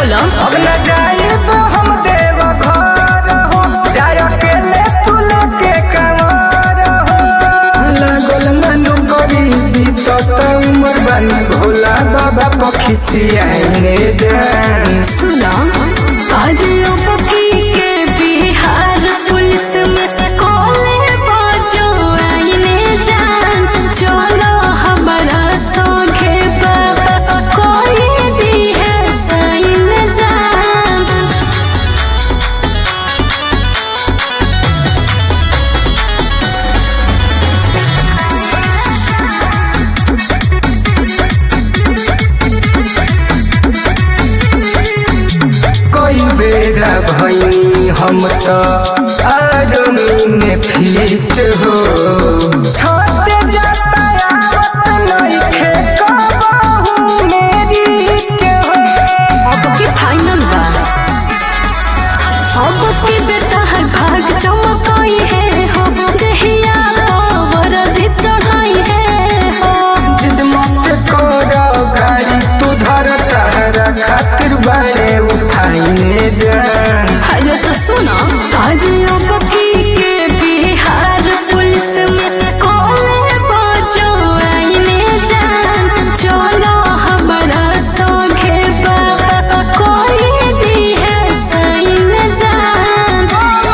बोला अब न जाइब हम देव घर हो, जाय अकेले तू लेके कंवर हो। लागल मनु गरीबी तो उमर बानी भोला बाबा पखिसियाने जान। सुना आदियों पकी के बिहार पुलिस में कोले बाजो आईने जान। चलो हमारा संगे बाबा कोई दी है साइन जान। कई बेरा भई हम तो आर्मी में फिट हो, छोटे जाता आवत नइखे कबहू मेरिट हो। अब की फाइनल बा, अब की बेटा हर भाग चमकाई है हो। दहिया पावर दी चढ़ाई है हो। जिद मत करो गाड़ी तू धर, तहरा खातिर बारे उठाइने जान। अरे तो सुना आदियों पकी के बिहार पुलिस में कोले बाजो आईने जान। चलो हमारा संगे बाबा कोई दी है साइन जान।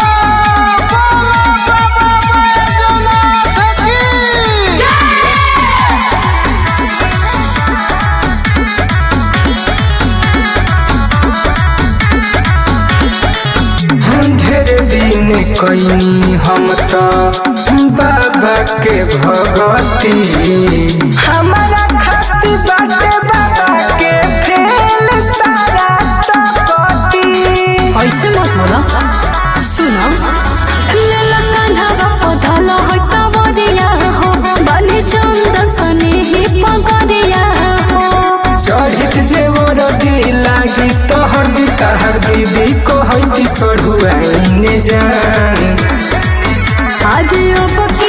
ढेर दिन कईनी हम तो बाबा के भगती, हमारा खाती बाटे बाबा के फेल सारा सबती। ऐसे मत बोला, सुनो लेला कान्हा पधला हटा बरिया हो। बाली चंदन सने ही पगरिया हो। चढ़ित जे मोर दी लागी तोहर दी तहर दीदी को हईती सढ़ुआइने जान। आज अब